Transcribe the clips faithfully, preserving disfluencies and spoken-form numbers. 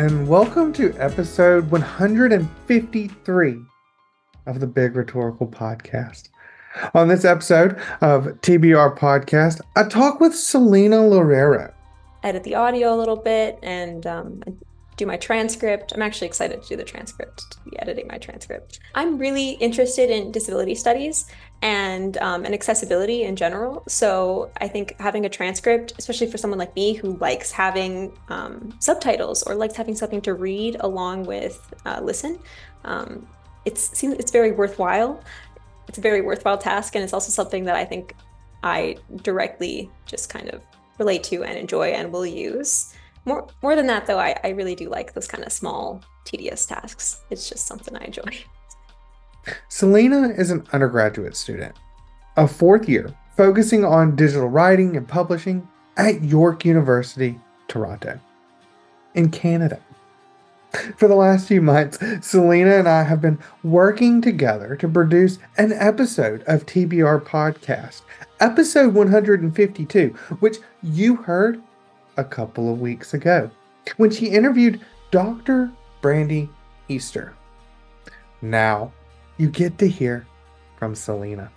and welcome to episode one hundred fifty-three of the Big Rhetorical Podcast. On this episode of T B R Podcast, I talk with Selena Loureiro. Edit the audio a little bit and um, do my transcript. I'm actually excited to do the transcript, to be editing my transcript. I'm really interested in disability studies and um, and accessibility in general. So I think having a transcript, especially for someone like me who likes having um, subtitles or likes having something to read along with uh, listen, um, it's it's very worthwhile. It's a very worthwhile task, and it's also something that I think I directly just kind of relate to and enjoy and will use. More more than that, though, I, I really do like those kind of small, tedious tasks. It's just something I enjoy. Selena is an undergraduate student, a fourth year, focusing on digital writing and publishing at York University, Toronto, in Canada. For the last few months, Selena and I have been working together to produce an episode of T B R Podcast, episode one hundred fifty-two, which you heard a couple of weeks ago, when she interviewed Doctor Brandy Easter. Now, you get to hear from Selena.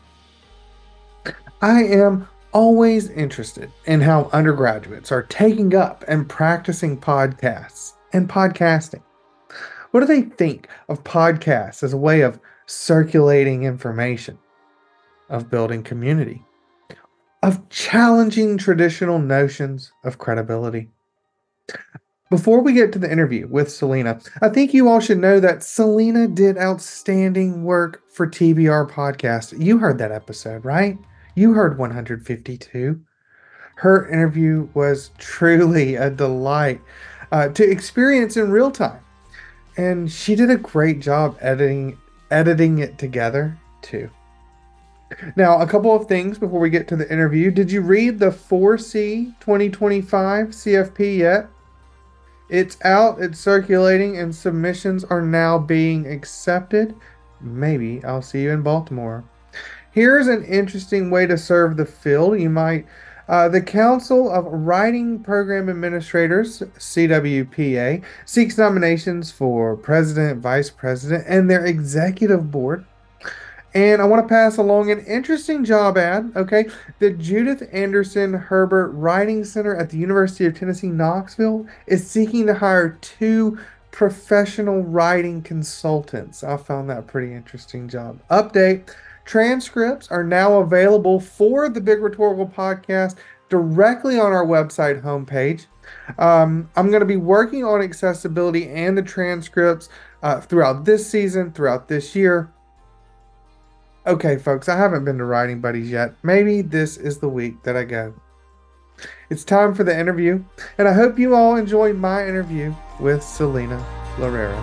I am always interested in how undergraduates are taking up and practicing podcasts and podcasting. What do they think of podcasts as a way of circulating information, of building community, of challenging traditional notions of credibility? Before we get to the interview with Selena, I think you all should know that Selena did outstanding work for T B R Podcast. You heard that episode, right? You heard one hundred fifty-two. Her interview was truly a delight uh, to experience in real time. And she did a great job editing editing it together, too. Now, a couple of things before we get to the interview. Did you read the four C twenty twenty-five C F P yet? It's out, it's circulating, and submissions are now being accepted. Maybe I'll see you in Baltimore. Here's an interesting way to serve the field. You might, uh, the Council of Writing Program Administrators, C W P A, seeks nominations for president, vice president, and their executive board. And I want to pass along an interesting job ad, okay? The Judith Anderson Herbert Writing Center at the University of Tennessee, Knoxville is seeking to hire two professional writing consultants. I found that a pretty interesting job. Update: transcripts are now available for the Big Rhetorical Podcast directly on our website homepage. Um, I'm going to be working on accessibility and the transcripts uh, throughout this season, throughout this year. Okay, folks, I haven't been to Writing Buddies yet. Maybe this is the week that I go. It's time for the interview, and I hope you all enjoyed my interview with Selena Loureiro.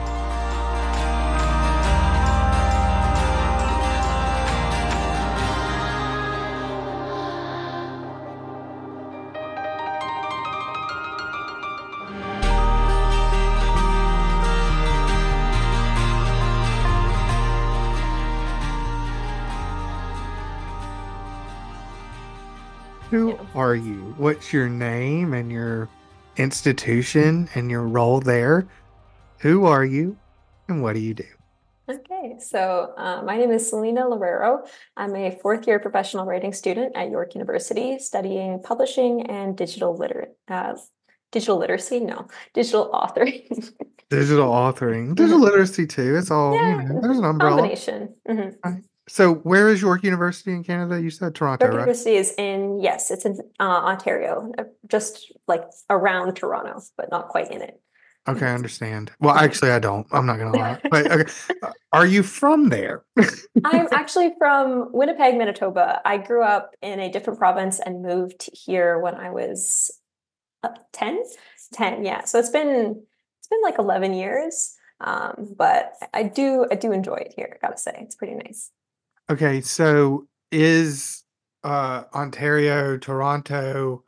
Who Yeah. are you? What's your name and your institution and your role there? Who are you and what do you do? Okay, so uh, my name is Selena Loureiro. I'm a fourth year professional writing student at York University, studying publishing and digital liter uh, digital literacy. No, digital authoring. Digital authoring, digital literacy too. It's all, you Yeah, know, there's an umbrella. combination. Mhm. Right. So where is York University in Canada? You said Toronto, York right? University is in, yes, it's in uh, Ontario, uh, just like around Toronto, but not quite in it. Okay, I understand. Well, actually, I don't. I'm not going to lie. But okay, uh, are you from there? I'm actually from Winnipeg, Manitoba. I grew up in a different province and moved here when I was uh, ten. ten, yeah. So it's been it's been like eleven years. Um, but I do I do enjoy it here, I gotta say. It's pretty nice. Okay, so is uh, Ontario, Toronto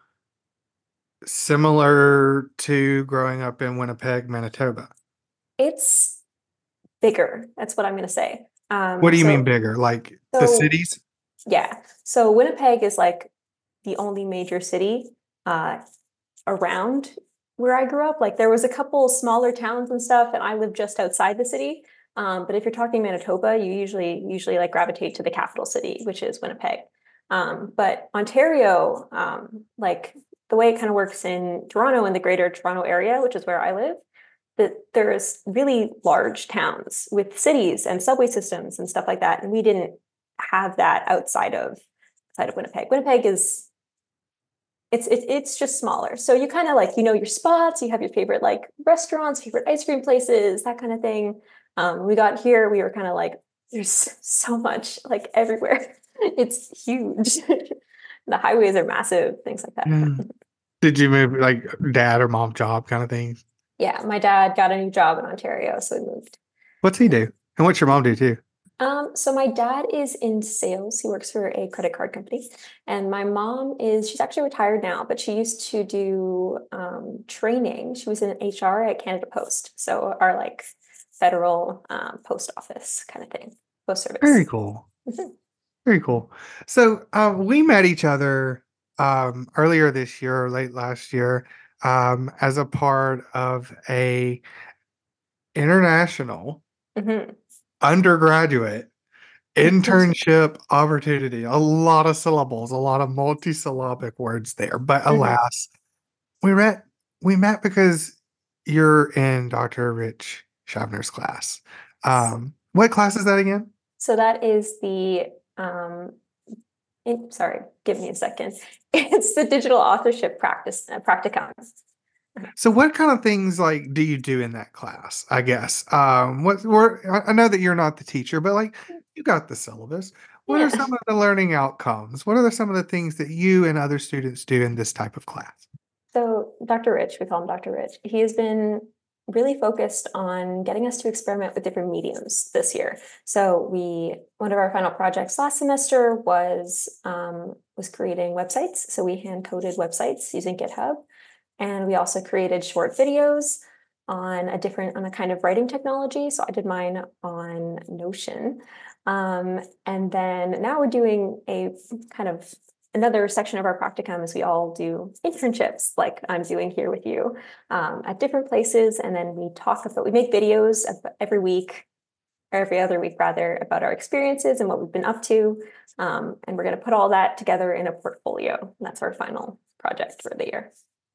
similar to growing up in Winnipeg, Manitoba? It's bigger. That's what I'm gonna say. Um, What do you so, mean bigger? Like the so cities? yeah. So Winnipeg is like the only major city uh, around where I grew up, like there was a couple smaller towns and stuff, and I lived just outside the city. Um, but if you're talking Manitoba, you usually usually like gravitate to the capital city, which is Winnipeg. Um, but Ontario, um, like the way it kind of works in Toronto and the greater Toronto area, which is where I live, that there's really large towns with cities and subway systems and stuff like that. And we didn't have that outside of outside of Winnipeg. Winnipeg is it's it, it's just smaller. So you kind of like, you know, your spots, you have your favorite like restaurants, favorite ice cream places, that kind of thing. Um, we got here, we were kind of like, there's so much like everywhere. It's huge. The highways are massive, things like that. Mm. Did you move like dad or mom job kind of thing? Yeah, my dad got a new job in Ontario, so we moved. What's he do? And what's your mom do too? Um, so my dad is in sales. He works for a credit card company. And my mom is, she's actually retired now, but she used to do um, training. She was in H R at Canada Post. So our like federal um, post office kind of thing, post service. Very cool. Mhm. Very cool. So um, we met each other um, earlier this year or late last year um, as a part of a international Mhm. undergraduate internship opportunity. A lot of syllables, a lot of multisyllabic words there. But Mhm. alas, we met we met because you're in Doctor Rich Schaffner's class. Um, what class is that again? So that is the, um, it, sorry, give me a second. It's the digital authorship practice, uh, practicum. So what kind of things like do you do in that class, I guess? Um, what what I I know that you're not the teacher, but like you got the syllabus. What are Yeah. some of the learning outcomes? What are the, some of the things that you and other students do in this type of class? So Doctor Rich, we call him Doctor Rich. He has been really focused on getting us to experiment with different mediums this year. So we, one of our final projects last semester was um, was creating websites. So we hand coded websites using GitHub, and we also created short videos on a different on a kind of writing technology. So I did mine on Notion, um, and then now we're doing a kind of another section of our practicum is we all do internships like I'm doing here with you um, at different places. And then we talk about, we make videos every week or every other week rather about our experiences and what we've been up to. Um, and we're going to put all that together in a portfolio. And that's our final project for the year.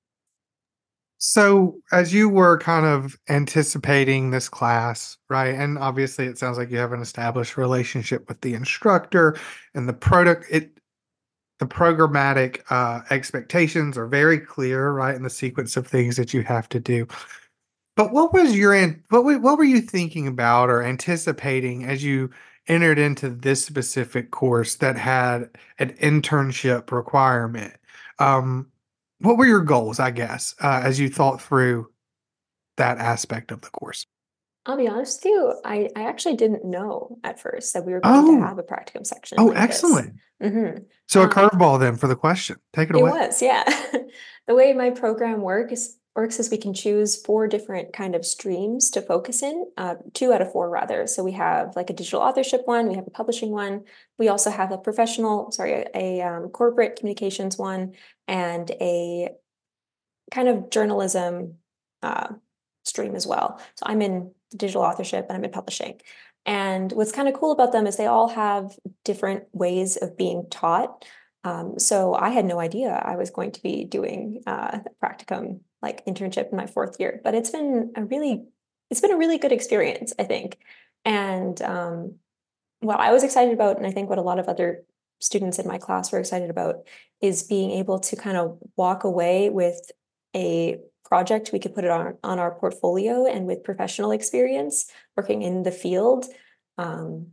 So as you were kind of anticipating this class, right? And obviously it sounds like you have an established relationship with the instructor and the product. It the programmatic uh, expectations are very clear, right, in the sequence of things that you have to do. But what was your an- what wa- what were you thinking about or anticipating as you entered into this specific course that had an internship requirement? Um, what were your goals, I guess, uh, as you thought through that aspect of the course? I'll be honest with you, I, I actually didn't know at first that we were going to Oh, have a practicum section oh, like this. excellent. Mm-hmm. So a Um, curveball then for the question. Take it It away. was, yeah. The way my program works works is we can choose four different kind of streams to focus in, uh, two out of four rather. So we have like a digital authorship one, we have a publishing one, we also have a professional, sorry, a, a um, corporate communications one, and a kind of journalism uh, stream as well. So I'm in digital authorship and I'm in publishing. And what's kind of cool about them is they all have different ways of being taught. Um, so I had no idea I was going to be doing uh, practicum like internship in my fourth year, but it's been a really, it's been a really good experience, I think. And um, what I was excited about, and I think what a lot of other students in my class were excited about, is being able to kind of walk away with a project we could put it on on our portfolio and with professional experience working in the field. Um,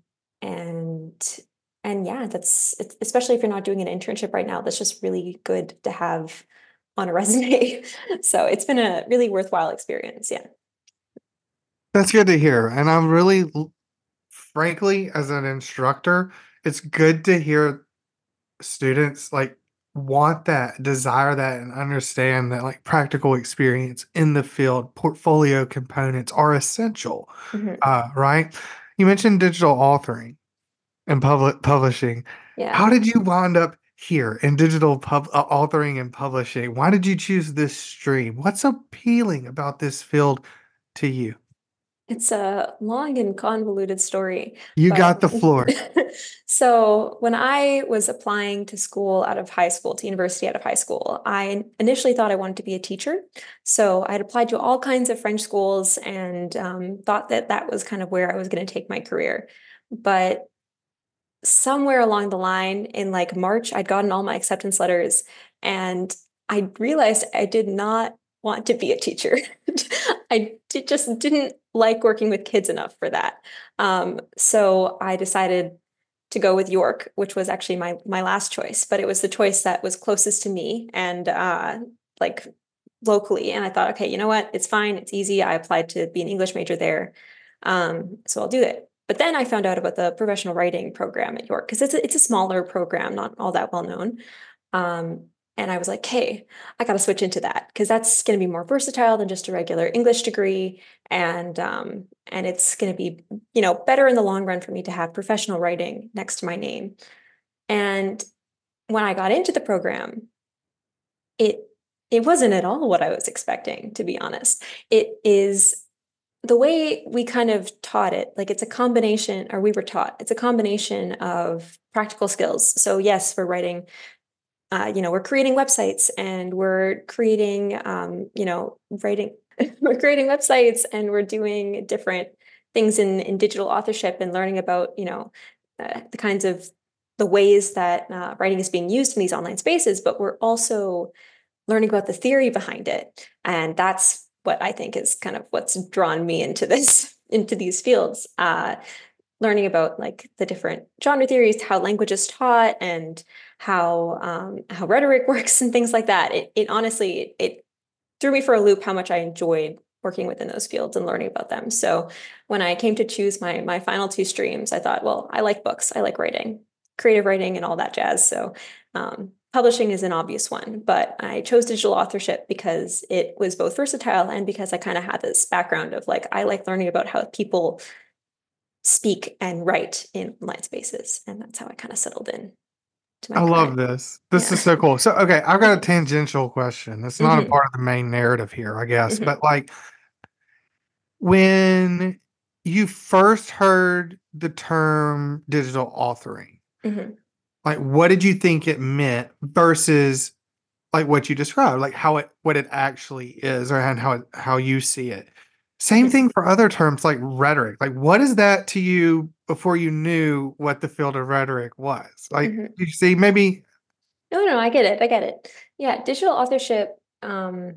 and and yeah, that's it's, especially if you're not doing an internship right now, that's just really good to have on a resume. So it's been a really worthwhile experience. Yeah. That's good to hear. And I'm really, l- frankly, as an instructor, it's good to hear students like want that, desire that, and understand that like practical experience in the field, portfolio components are essential. Mhm. Uh, right? You mentioned digital authoring and public publishing. Yeah. How did you wind up here in digital pub uh, authoring and publishing? Why did you choose this stream? What's appealing about this field to you? It's a long and convoluted story, You but got the floor. so when I was applying to school out of high school, to university out of high school, I initially thought I wanted to be a teacher. So I had applied to all kinds of French schools and um, thought that that was kind of where I was going to take my career. But somewhere along the line in like March, I'd gotten all my acceptance letters and I realized I did not want to be a teacher. I did, just didn't like working with kids enough for that. Um, so I decided to go with York, which was actually my my last choice, but it was the choice that was closest to me and uh, like locally. And I thought, okay, you know what? It's fine. It's easy. I applied to be an English major there. Um, so I'll do it. But then I found out about the professional writing program at York because it's a, it's a smaller program, not all that well known. Um, and I was like, hey, I got to switch into that because that's going to be more versatile than just a regular English degree. And um, and it's going to be, you know, better in the long run for me to have professional writing next to my name. And when I got into the program, it it wasn't at all what I was expecting, to be honest. It is the way we kind of taught it, like it's a combination, or we were taught, it's a combination of practical skills. So yes, we're writing, uh, you know, we're creating websites and we're creating, um, you know, writing, we're creating websites and we're doing different things in in digital authorship and learning about, you know, uh, the kinds of the ways that uh, writing is being used in these online spaces. But we're also learning about the theory behind it, and that's what I think is kind of what's drawn me into this into these fields. Uh, learning about like the different genre theories, how language is taught, and how um, how rhetoric works, and things like that. It, it honestly it threw me for a loop how much I enjoyed working within those fields and learning about them. So when I came to choose my my final two streams, I thought, well, I like books, I like writing, creative writing, and all that jazz. So um, publishing is an obvious one, but I chose digital authorship because it was both versatile and because I kind of had this background of like I like learning about how people speak and write in online spaces, and that's how I kind of settled in to my I love current. this. This Yeah. is so cool. So, okay, I've got a tangential question. It's not a hmm part of the main narrative here, I guess, hmm but like when you first heard the term digital authoring, hmm like what did you think it meant versus like what you described, like how it what it actually is or and how it how you see it. Same hmm thing for other terms like rhetoric. Like what is that to you before you knew what the field of rhetoric was? Like hmm you see, maybe No, no, I get it. I get it. Yeah, digital authorship, um,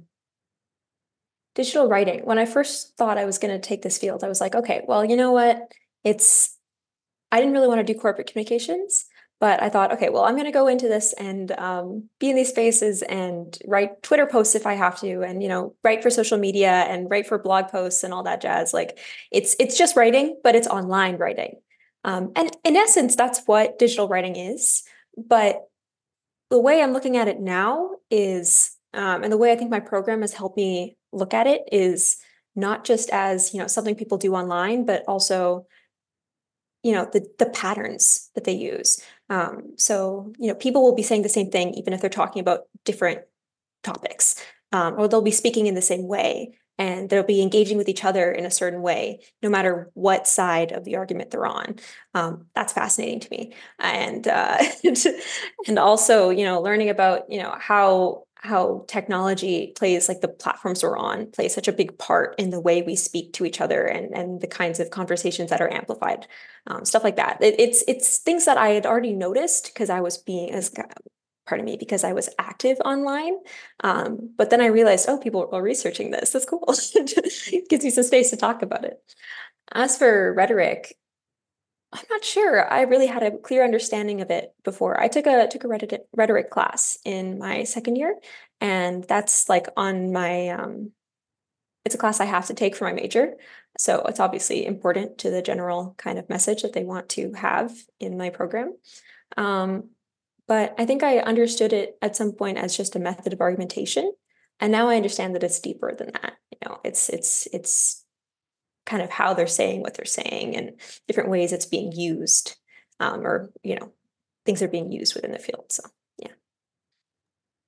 digital writing. When I first thought I was going to take this field, I was like, okay, well, you know what? It's, I didn't really want to do corporate communications, but I thought, okay, well, I'm going to go into this and um, be in these spaces and write Twitter posts if I have to, and you know, write for social media and write for blog posts and all that jazz. Like, it's it's just writing, but it's online writing. Um, and in essence, that's what digital writing is. But the way I'm looking at it now is, um, and the way I think my program has helped me look at it is not just as, you know, something people do online, but also, you know, the the patterns that they use. Um, so, you know, people will be saying the same thing even if they're talking about different topics, um, or they'll be speaking in the same way, and they'll be engaging with each other in a certain way, no matter what side of the argument they're on. Um, that's fascinating to me, and uh, and also, you know, learning about you know how how technology plays, like the platforms we're on, play such a big part in the way we speak to each other and and the kinds of conversations that are amplified, um, stuff like that. It, it's it's things that I had already noticed because I was being as pardon me, because I was active online. Um, but then I realized, oh, people are researching this. That's cool. It gives you some space to talk about it. As for rhetoric, I'm not sure. I really had a clear understanding of it before. I took a took a rhetoric, rhetoric class in my second year, and that's like on my um, it's a class I have to take for my major. So it's obviously important to the general kind of message that they want to have in my program. Um, but I think I understood it at some point as just a method of argumentation. And now I understand that it's deeper than that. You know, it's it's it's kind of how they're saying what they're saying and different ways it's being used, um, or you know, things are being used within the field. So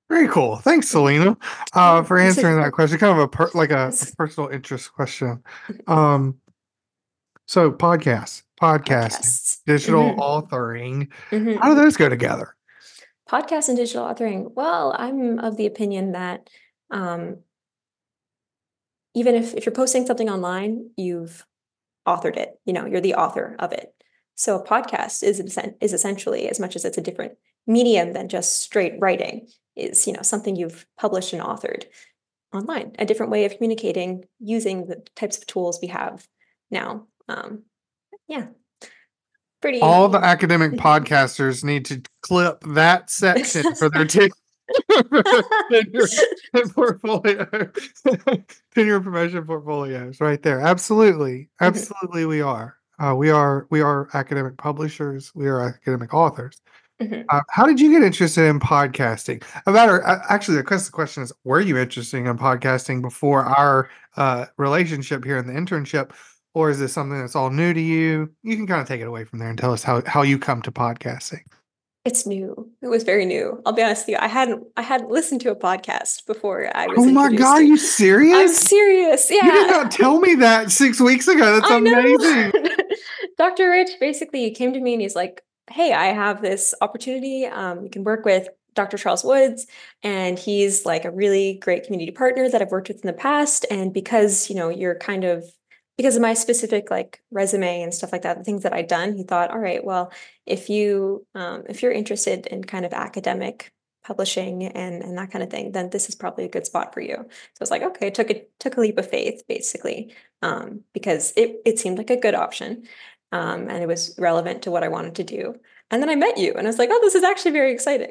Very cool. Thanks, Selena, uh, for answering that question. Kind of a per, like a, a Yes. personal interest question. Um, so podcasts, podcasting, Podcasts. digital hmm authoring, how hmm do those go together? Podcast and digital authoring. Well, I'm of the opinion that um, even if, if you're posting something online, you've authored it. You know, you're the author of it. So a podcast is is essentially, as much as it's a different medium than just straight writing, is, you know, something you've published and authored online, a different way of communicating using the types of tools we have now. Um, yeah, All pretty. the academic podcasters need to clip that section for their t- tenure and portfolio, tenure promotion portfolios, right there. Absolutely, Mhm, absolutely, we are. Uh, we are we are academic publishers. We are academic authors. mhm. Uh, how did you get interested in podcasting? A matter, uh, actually, the question question is, were you interested in podcasting before our uh, relationship here in the internship, or is this something that's all new to you? You can kind of take it away from there and tell us how how you come to podcasting. It's new. It was very new. I'll be honest with you. I hadn't I hadn't listened to a podcast before I was Oh my God, introduced are to. you I'm serious? serious. You did Yeah. not tell me that six weeks ago. That's I amazing. know. doctor Rich basically came to me and he's like, "Hey, I have this opportunity. Um, you can work with doctor Charles Woods, and he's like a really great community partner that I've worked with in the past. And because, you know, you're kind of because of my specific like resume and stuff like that, the things that I'd done, he thought, all right, well, if you um, if you're interested in kind of academic publishing and and that kind of thing, then this is probably a good spot for you." So I was like, okay, took a took a leap of faith, basically, um, because it it seemed like a good option, um, and it was relevant to what I wanted to do. And then I met you, and I was like, oh, this is actually very exciting.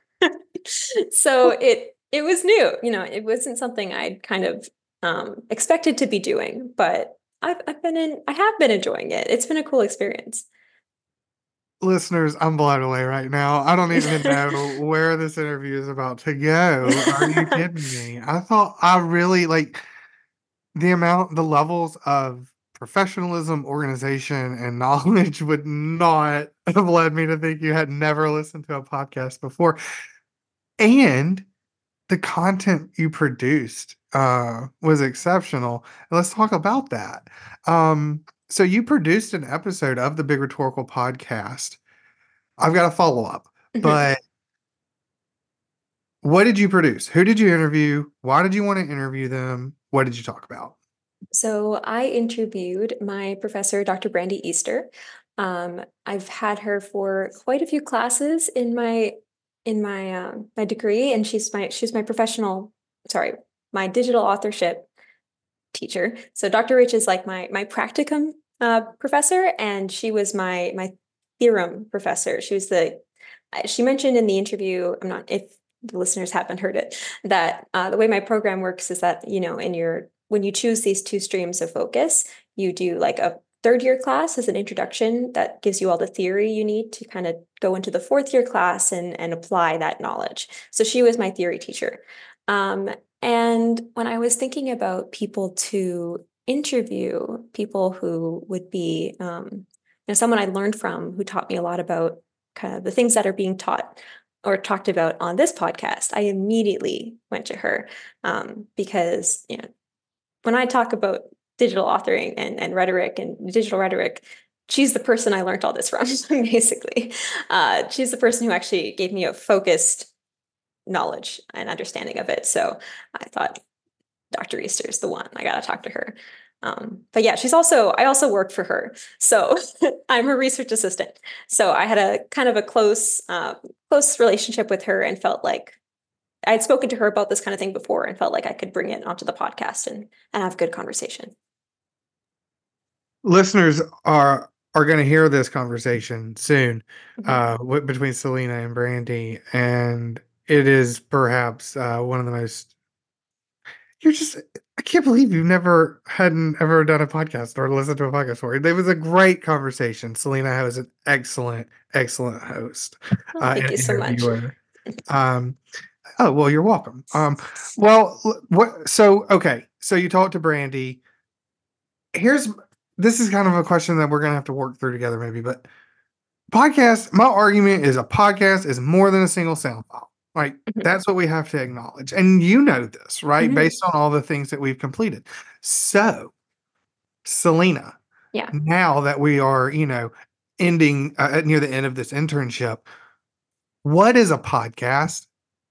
so it it was new, you know, it wasn't something I'd kind of um, expected to be doing, but I've I've been in I have been enjoying it. It's been a cool experience. Listeners, I'm blown away right now. I don't even know where this interview is about to go. Are you kidding me? I thought I really like the amount, the levels of professionalism, organization, and knowledge would not have led me to think you had never listened to a podcast before. And the content you produced uh, was exceptional. Let's talk about that. Um, so you produced an episode of the Big Rhetorical Podcast. I've got a follow up, Mhm. but what did you produce? Who did you interview? Why did you want to interview them? What did you talk about? So I interviewed my professor, doctor Brandy Easter. Um, I've had her for quite a few classes in my in my um, my degree, and she's my she's my professional, sorry, my digital authorship teacher. So doctor Rich is like my my practicum uh, professor, and she was my my theorem professor. She was the she mentioned in the interview. I'm not if the listeners haven't heard it, that uh, the way my program works is that, you know, in your when you choose these two streams of focus, you do like a third year class as an introduction that gives you all the theory you need to kind of go into the fourth year class and and apply that knowledge. So she was my theory teacher. Um, and when I was thinking about people to interview, people who would be, um, you know, someone I learned from who taught me a lot about kind of the things that are being taught or talked about on this podcast, I immediately went to her, um, because, you know, when I talk about digital authoring and, and rhetoric and digital rhetoric, she's the person I learned all this from, basically. Uh, she's the person who actually gave me a focused knowledge and understanding of it. So I thought doctor Easter is the one. I got to talk to her. Um, but yeah, she's also, I also work for her. So I'm her research assistant. So I had a kind of a close, uh, close relationship with her and felt like I'd spoken to her about this kind of thing before and felt like I could bring it onto the podcast and, and have good conversation. Listeners are are going to hear this conversation soon Mhm. uh, w- between Selena and Brandy, and it is perhaps uh, one of the most. You're just. I can't believe you've never hadn't ever done a podcast or listened to a podcast before. It was a great conversation. Selena was an excellent, excellent host Well, uh, thank and you so much. interviewer. Um, oh well, you're welcome. Um, well, l- what? So okay, so you talked to Brandy. Here's this is kind of a question that we're gonna have to work through together, maybe. But podcast, my argument is a podcast is more than a single sound file. Like, Mhm. that's what we have to acknowledge. And you know this, right? Mhm. Based on all the things that we've completed. So, Selena, Yeah. now that we are, you know, ending uh, near the end of this internship, what is a podcast?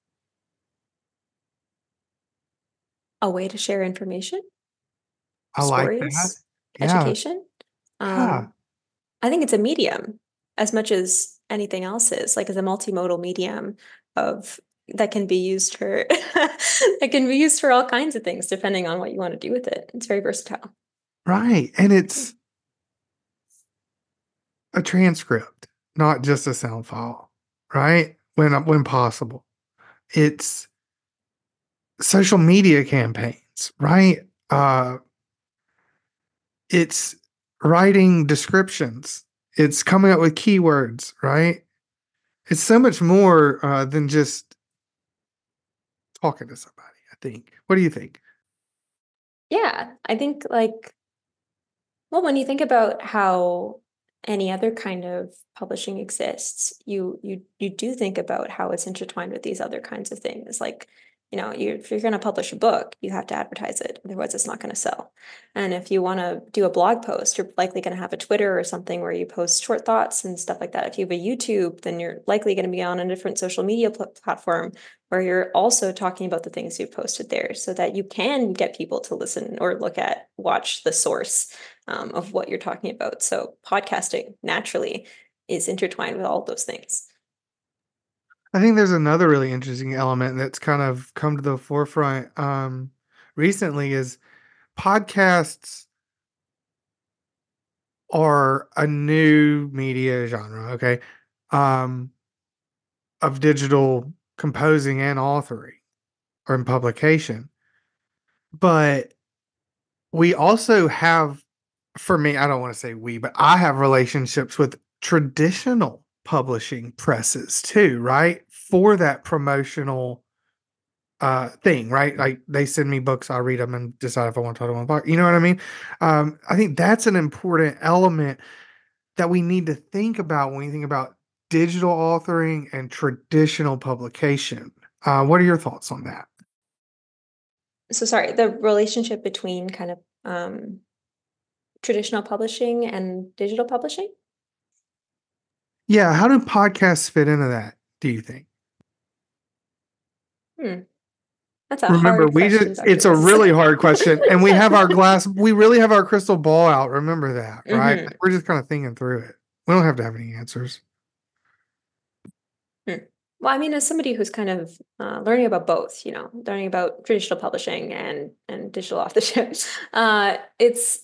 A way to share information, I like that. stories, Yeah. education. Yeah. Um, I think it's a medium as much as anything else is, like as a multimodal medium of that can be used for that can be used for all kinds of things depending on what you want to do with it. It's very versatile. Right. And it's a transcript, not just a sound file, right? When when possible. It's social media campaigns, right? Uh it's writing descriptions. It's coming up with keywords, right? It's so much more uh, than just talking to somebody, I think. What do you think? Yeah, I think like well, when you think about how any other kind of publishing exists, you you you do think about how it's intertwined with these other kinds of things. Like, you know, you if you're going to publish a book, you have to advertise it, otherwise it's not going to sell. And if you want to do a blog post, you're likely going to have a Twitter or something where you post short thoughts and stuff like that. If you have a YouTube, then you're likely going to be on a different social media pl- platform where you're also talking about the things you've posted there so that you can get people to listen or look at, watch the source um, of what you're talking about. So podcasting naturally is intertwined with all those things. I think there's another really interesting element that's kind of come to the forefront um, recently is podcasts are a new media genre, okay, um, of digital composing and authoring or in publication. But we also have, for me, I don't want to say we, but I have relationships with traditional publishing presses too, right? For that promotional uh thing, right? Like they send me books, I read them and decide if I want to talk to them about. You know what I mean? Um, I think that's an important element that we need to think about when we think about digital authoring and traditional publication. Uh, what are your thoughts on that? So sorry, the relationship between kind of um, traditional publishing and digital publishing. Yeah, how do podcasts fit into that, do you think? Hmm. That's a Remember, hard we question, just doctor it's a Rose. really hard question, and we have our glass we really have our crystal ball out, remember that, right? hmm Like, we're just kinda thinking through it. We don't have to have any answers. Hmm. Well, I mean, as somebody who's kind of uh, learning about both, you know, learning about traditional publishing and and digital off the ship, uh, it's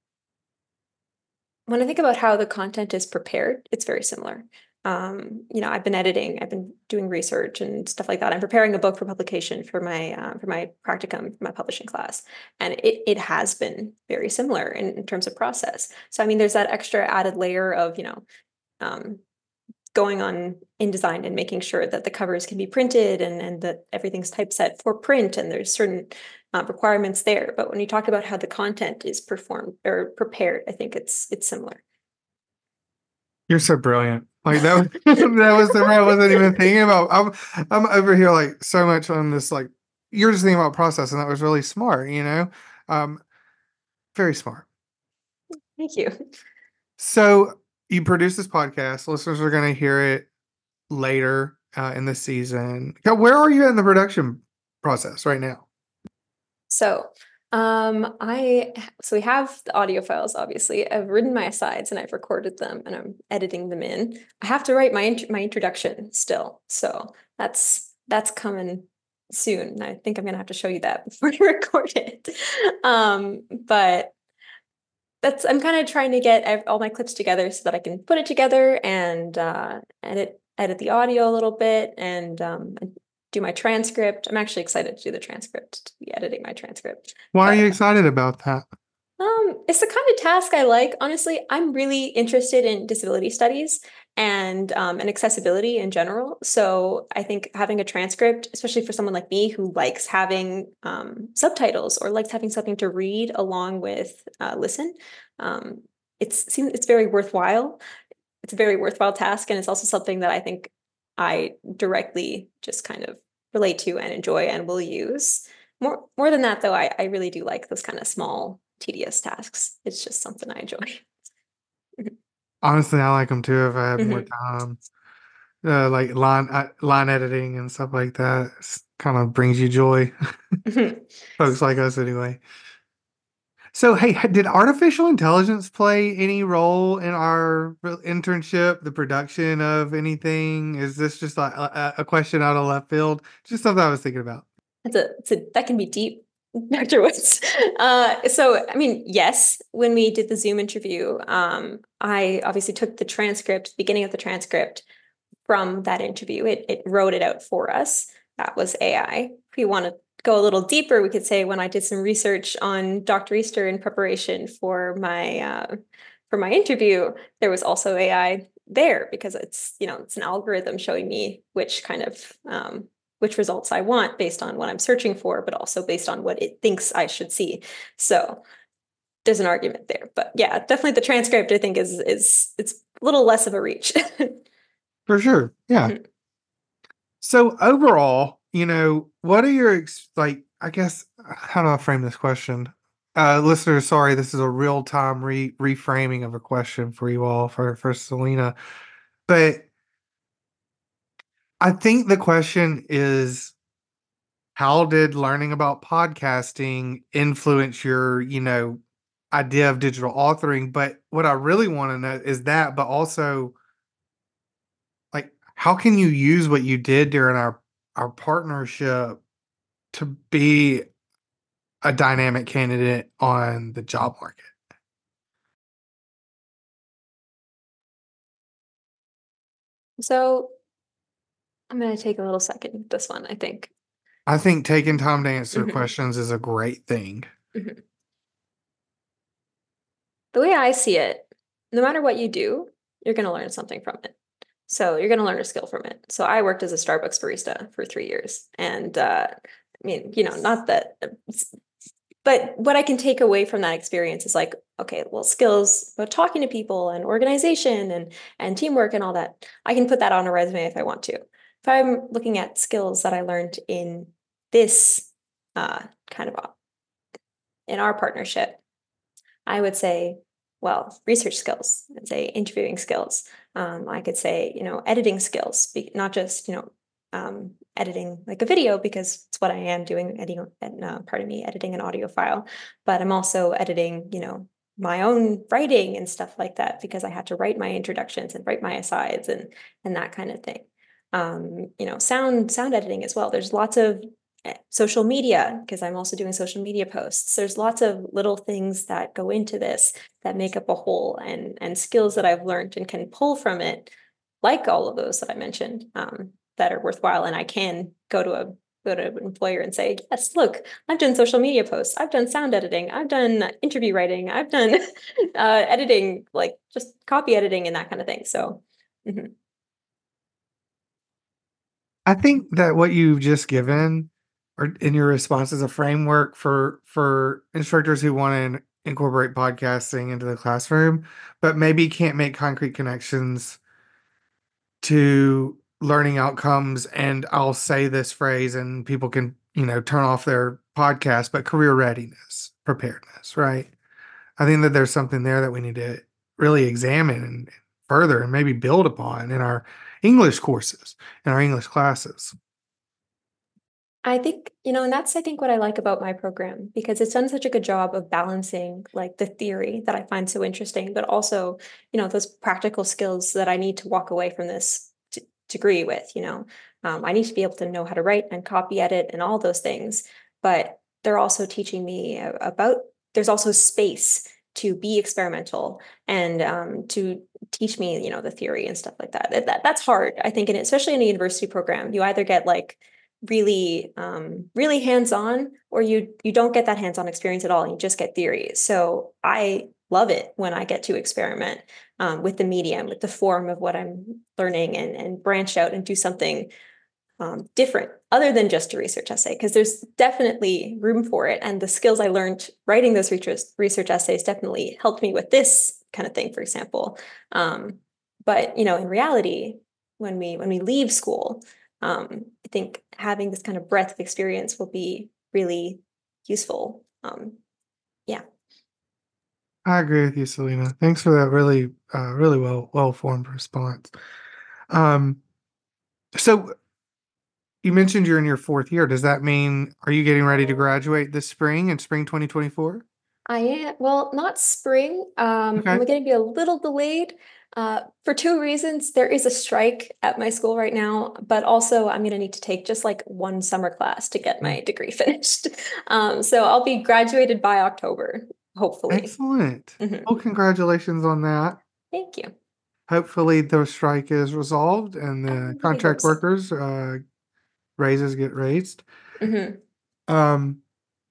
when I think about how the content is prepared, it's very similar. Um, you know, I've been editing, I've been doing research and stuff like that. I'm preparing a book for publication for my uh, for my practicum, for my publishing class, and it it has been very similar in, in terms of process. So I mean, there's that extra added layer of you know um, going on InDesign and making sure that the covers can be printed and and that everything's typeset for print and there's certain uh, requirements there. But when you talk about how the content is performed or prepared, I think it's it's similar. You're so brilliant. Like, that was that was the I wasn't even thinking about. I'm I'm over here, like, so much on this, like you're just thinking about process, and that was really smart, you know? Um, very smart. Thank you. So, you produce this podcast, listeners are gonna hear it later, uh, in the season. Now, where are you in the production process right now? So, um, I so we have the audio files. Obviously, I've written my asides and I've recorded them, and I'm editing them in. I have to write my int- my introduction still, so that's that's coming soon. I think I'm gonna have to show you that before you record it. Um, but that's I'm kind of trying to get ev- all my clips together so that I can put it together and uh, edit edit the audio a little bit and um, and do my transcript. I'm actually excited to do the transcript, to be editing my transcript. Why are you But excited about that? um, it's the kind of task I like. Honestly, I'm really interested in disability studies and um, and accessibility in general. So I think having a transcript, especially for someone like me who likes having um, subtitles or likes having something to read along with uh, listen, um, it's seems it's very worthwhile. It's a very worthwhile task, and it's also something that I think I directly just kind of relate to and enjoy and will use. More more than that, though, I, I really do like those kind of small, tedious tasks. It's just something I enjoy. Honestly, I like them too if I had more Mhm. time. Uh, like line uh, line editing and stuff like that kind of brings you joy. Mhm. Folks like us anyway. So, hey, h- did artificial intelligence play any role in our re- internship, the production of anything? Is this just like a, a a question out of left field? Just something I was thinking about. That's a, it's a that can be deep, doctor Woods. Uh, so, I mean, yes, when we did the Zoom interview, um, I obviously took the transcript, beginning of the transcript from that interview. It it wrote it out for us. That was A I. If we want to go a little deeper, we could say when I did some research on Doctor Easter in preparation for my uh, for my interview, there was also A I there because it's you know it's an algorithm showing me which kind of um, which results I want based on what I'm searching for, but also based on what it thinks I should see. So there's an argument there, but yeah, definitely the transcript I think is is it's a little less of a reach. For sure. Yeah. So overall, you know, what are your ex- like? I guess how do I frame this question? Uh, listeners, sorry, this is a real time re reframing of a question for you all for for Selena, but I think the question is, how did learning about podcasting influence your, you know, idea of digital authoring? But what I really want to know is that, but also like, how can you use what you did during our our partnership to be a dynamic candidate on the job market? So I'm going to take a little second with this one, I think. I think taking time to answer Mhm, questions is a great thing. mhm. The way I see it, no matter what you do, you're going to learn something from it. So you're going to learn a skill from it. So I worked as a Starbucks barista for three years. And uh, I mean, you know, not that, but what I can take away from that experience is like, okay, well, skills about talking to people and organization and and teamwork and all that. I can put that on a resume if I want to. If I'm looking at skills that I learned in this uh, kind of in our partnership, I would say, well, research skills. I'd say interviewing skills. Um, I could say, you know, editing skills, not just, you know, um, editing like a video because it's what I am doing, editing, uh, pardon me, editing an audio file, but I'm also editing, you know, my own writing and stuff like that because I had to write my introductions and write my asides and and that kind of thing. Um, you know, sound sound editing as well. There's lots of eh, social media because I'm also doing social media posts. There's lots of little things that go into this that make up a whole and and skills that I've learned and can pull from it, like all of those that I mentioned, um, that are worthwhile. And I can go to a go to an employer and say, yes, look, I've done social media posts, I've done sound editing, I've done interview writing, I've done uh, editing, like just copy editing and that kind of thing. So mhm. I think that what you've just given or in your response is a framework for for instructors who want to incorporate podcasting into the classroom, but maybe can't make concrete connections to learning outcomes. And I'll say this phrase and people can, you know, turn off their podcast, but career readiness, preparedness, right? I think that there's something there that we need to really examine and further and maybe build upon in our English courses, in our English classes. I think, you know, and that's I think what I like about my program because it's done such a good job of balancing like the theory that I find so interesting, but also, you know, those practical skills that I need to walk away from this t- degree with, you know. Um, I need to be able to know how to write and copy edit and all those things, but they're also teaching me a- about there's also space to be experimental and um, to teach me, you know, the theory and stuff like that. That, that that's hard, I think, and especially in a university program, you either get like really um really hands-on or you you don't get that hands-on experience at all, you just get theory. So I love it when I get to experiment um, with the medium, with the form of what I'm learning, and and branch out and do something um, different other than just a research essay, because there's definitely room for it, and the skills I learned writing those research research essays definitely helped me with this kind of thing, for example. Um, but you know, in reality, when we when we leave school. Um, I think having this kind of breadth of experience will be really useful. Um, yeah. I agree with you, Selena. Thanks for that really, uh, really well, well-formed response. Um, so you mentioned you're in your fourth year. Does that mean, are you getting ready to graduate this spring in spring twenty twenty-four? I am, well, not spring. Um, I'm Okay. going to be a little delayed uh, for two reasons. There is a strike at my school right now, but also I'm going to need to take just like one summer class to get my degree finished. Um, so I'll be graduated by October, hopefully. Excellent. Mhm. Well, congratulations on that. Thank you. Hopefully the strike is resolved and I the really hope contract so. workers, uh, raises get raised. Mhm. Um,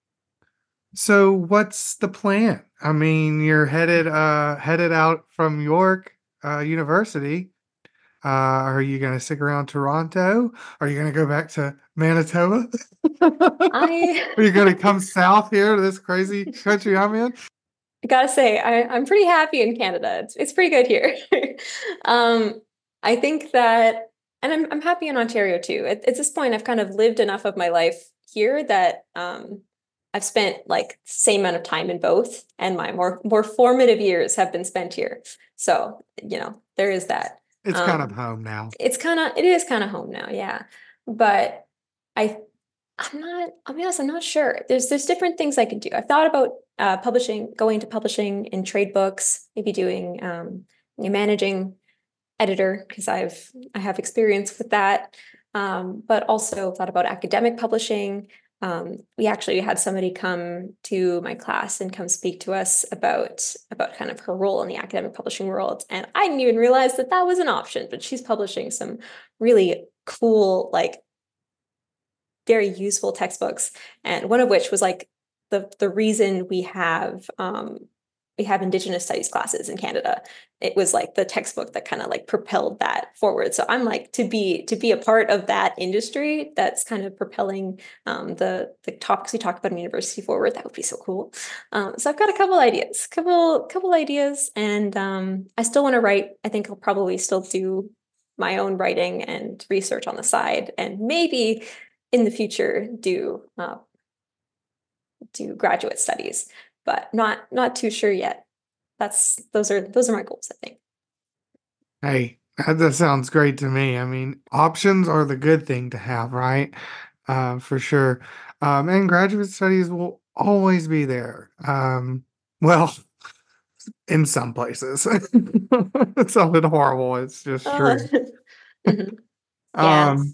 so what's the plan? I mean, you're headed, uh, headed out from York, uh, University. Uh, are you going to stick around Toronto? Are you going to go back to Manitoba? I Are you going to come south here to this crazy country I'm in? I gotta say, I, I'm pretty happy in Canada. It's it's pretty good here. um, I think that, and I'm I'm happy in Ontario too. At, at this point, I've kind of lived enough of my life here that um, I've spent like the same amount of time in both, and my more more formative years have been spent here. So, you know, there is that. It's kind of Um, home now. it's kind of it is kind of home now, yeah. But I I'm not, I'll be honest, I'm not sure. There's there's different things I can do. I've thought about uh, publishing, going to publishing in trade books, maybe doing um, you know, managing editor because I've I have experience with that. Um, but also thought about academic publishing. Um, we actually had somebody come to my class and come speak to us about about kind of her role in the academic publishing world, and I didn't even realize that that was an option. But she's publishing some really cool, like very useful textbooks, and one of which was like the the reason we have um, we have Indigenous studies classes in Canada. It was like the textbook that kind of like propelled that forward. So I'm like to be to be a part of that industry that's kind of propelling um, the the topics we talk about in university forward. That would be so cool. Um, so I've got a couple ideas, couple couple ideas, and um, I still want to write. I think I'll probably still do my own writing and research on the side, and maybe in the future do uh, do graduate studies, but not not too sure yet. That's those are those are my goals, I think. Hey, that, that sounds great to me. I mean, options are the good thing to have, right? Uh, for sure. Um, and graduate studies will always be there. Um, well, in some places. It sounded horrible. It's just Uh, true. mhm. Yeah. Um,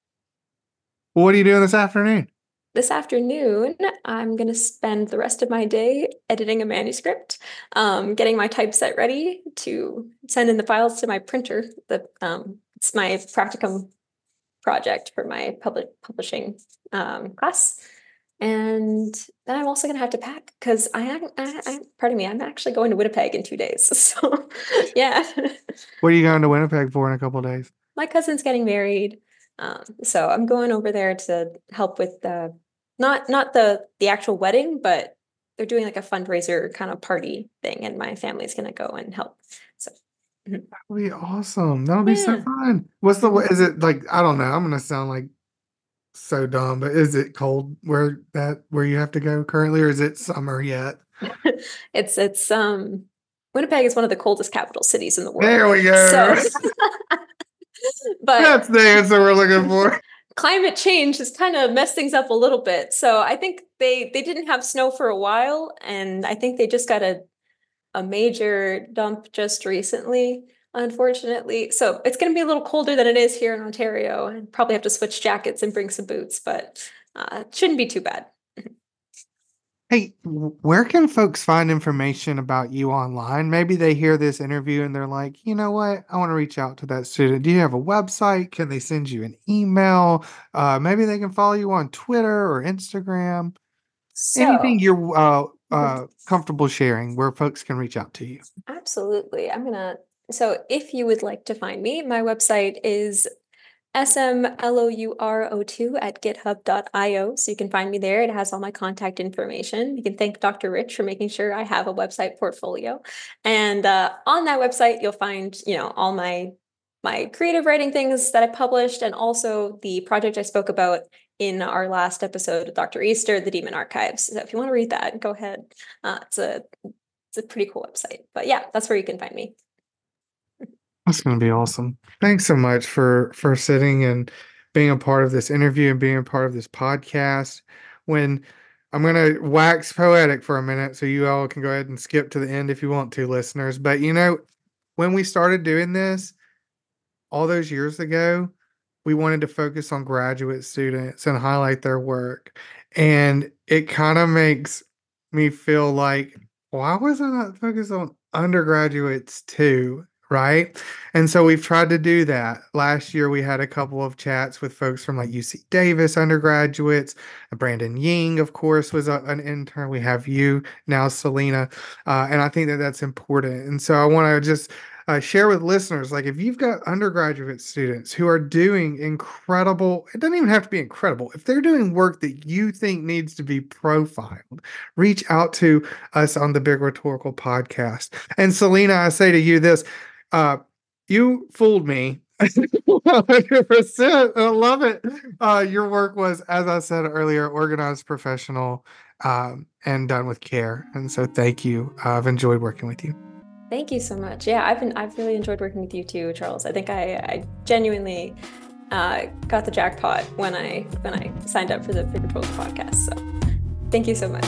what are you doing this afternoon? This afternoon, I'm going to spend the rest of my day editing a manuscript, um, getting my typeset ready to send in the files to my printer. The um, it's my practicum project for my public publishing um, class. And then I'm also gonna have to pack because I am, I, I, pardon me, I'm actually going to Winnipeg in two days. So yeah, What are you going to Winnipeg for in a couple days? my cousin's getting married. Um, so I'm going over there to help with the, not not the the actual wedding, but they're doing like a fundraiser kind of party thing, and my family's gonna go and help. So mhm. That'll be awesome. That'll be so Yeah. fun. What's the, Mhm. is it like, I don't know. I'm gonna sound like so dumb, but is it cold where that where you have to go currently, or is it summer yet? It's it's um Winnipeg is one of the coldest capital cities in the world. There we go. So, but That's the answer we're looking for. climate change has kind of messed things up a little bit. So I think they they didn't have snow for a while, and I think they just got a a major dump just recently, unfortunately. So it's going to be a little colder than it is here in Ontario, and probably have to switch jackets and bring some boots, but uh, it shouldn't be too bad. Hey, w- where can folks find information about you online? Maybe they hear this interview and they're like, you know what? I want to reach out to that student. Do you have a website? Can they send you an email? Uh, maybe they can follow you on Twitter or Instagram. Anything So you're uh, uh, comfortable sharing where folks can reach out to you. absolutely. I'm gonna, so if you would like to find me, my website is S M L O U R O two at github dot io. So you can find me there. It has all my contact information. You can thank Doctor Rich for making sure I have a website portfolio. And uh, on that website, you'll find, you know, all my my creative writing things that I published, and also the project I spoke about in our last episode with Doctor Easter, the Demon Archives. So if you want to read that, go ahead. Uh, it's a it's a pretty cool website. But yeah, that's where you can find me. That's going to be awesome. Thanks so much for for sitting and being a part of this interview and being a part of this podcast. When I'm going to wax poetic for a minute, so you all can go ahead and skip to the end if you want to, listeners. But you know, when we started doing this all those years ago, we wanted to focus on graduate students and highlight their work. And it kind of makes me feel like, why was I not focused on undergraduates too? Right. And so we've tried to do that. Last year, we had a couple of chats with folks from like U C Davis undergraduates. Brandon Ying, of course, was a, an intern. We have you now, Selena. Uh, and I think that that's important. And so I want to just uh, share with listeners, like if you've got undergraduate students who are doing incredible, it doesn't even have to be incredible. If they're doing work that you think needs to be profiled, reach out to us on the Big Rhetorical Podcast. And Selena, I say to you this, Uh, you fooled me one hundred percent. I love it. Uh, your work was, as I said earlier, organized, professional, um, and done with care. And so thank you. Uh, I've enjoyed working with you. Thank you so much. Yeah, I've been, I've really enjoyed working with you too, Charles. I think I, I genuinely uh, got the jackpot when I, when I signed up for the Big Rhetorical Podcast. So thank you so much.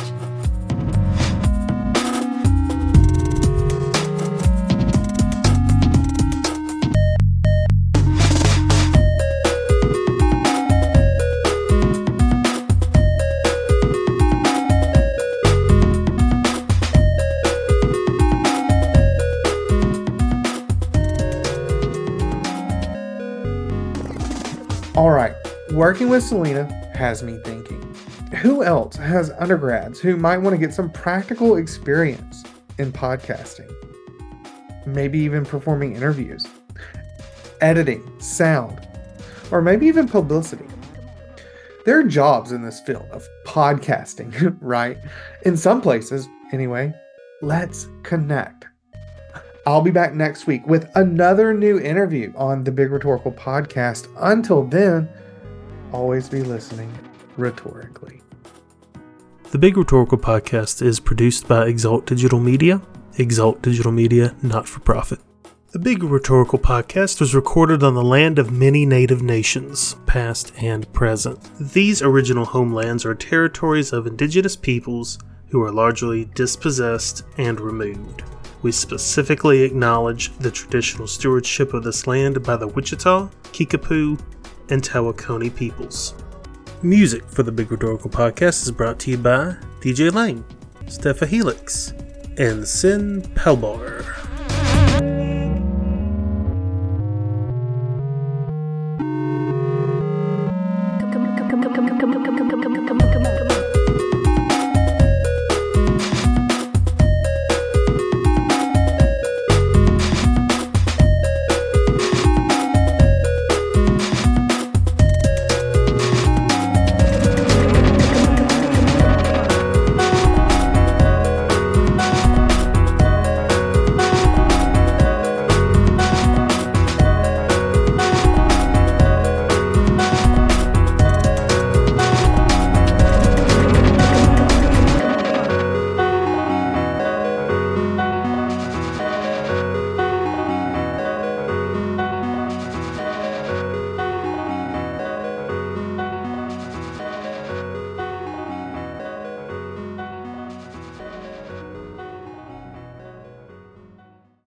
All right, working with Selena has me thinking, who else has undergrads who might want to get some practical experience in podcasting? Maybe even performing interviews, editing, sound, or maybe even publicity. There are jobs in this field of podcasting, right? In some places, anyway. Let's connect. I'll be back next week with another new interview on the Big Rhetorical Podcast. Until then, always be listening rhetorically. The Big Rhetorical Podcast is produced by Exalt Digital Media, Exalt Digital Media, not-for-profit. The Big Rhetorical Podcast was recorded on the land of many native nations, past and present. These original homelands are territories of indigenous peoples who are largely dispossessed and removed. We specifically acknowledge the traditional stewardship of this land by the Wichita, Kickapoo, and Tawakoni peoples. Music for the Big Rhetorical Podcast is brought to you by D J Lane, Stepha Helix, and Sin Pelbar. Come, come, come, come, come, come, come.